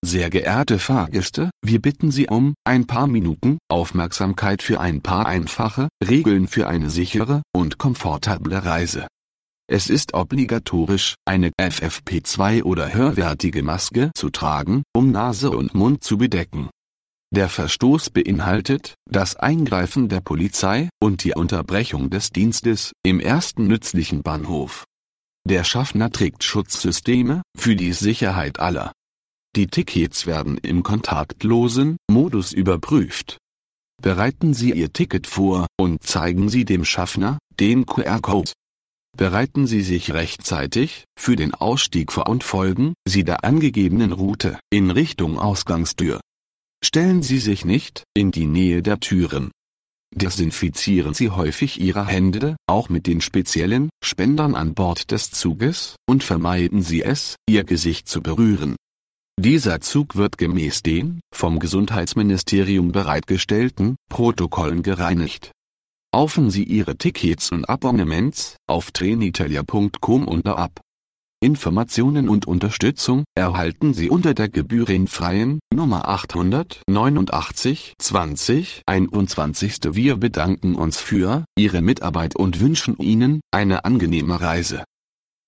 Sehr geehrte Fahrgäste, wir bitten Sie um ein paar Minuten Aufmerksamkeit für ein paar einfache Regeln für eine sichere und komfortable Reise. Es ist obligatorisch, eine FFP2 oder höherwertige Maske zu tragen, um Nase und Mund zu bedecken. Der Verstoß beinhaltet das Eingreifen der Polizei und die Unterbrechung des Dienstes im ersten nützlichen Bahnhof. Der Schaffner trägt Schutzsysteme für die Sicherheit aller. Die Tickets werden im kontaktlosen Modus überprüft. Bereiten Sie Ihr Ticket vor und zeigen Sie dem Schaffner den QR-Code. Bereiten Sie sich rechtzeitig für den Ausstieg vor und folgen Sie der angegebenen Route in Richtung Ausgangstür. Stellen Sie sich nicht in die Nähe der Türen. Desinfizieren Sie häufig Ihre Hände, auch mit den speziellen Spendern an Bord des Zuges, und vermeiden Sie es, Ihr Gesicht zu berühren. Dieser Zug wird gemäß den vom Gesundheitsministerium bereitgestellten Protokollen gereinigt. Kaufen Sie Ihre Tickets und Abonnements auf Trenitalia.com unter ab. Informationen und Unterstützung erhalten Sie unter der gebührenfreien Nummer 889 20 21. Wir bedanken uns für Ihre Mitarbeit und wünschen Ihnen eine angenehme Reise.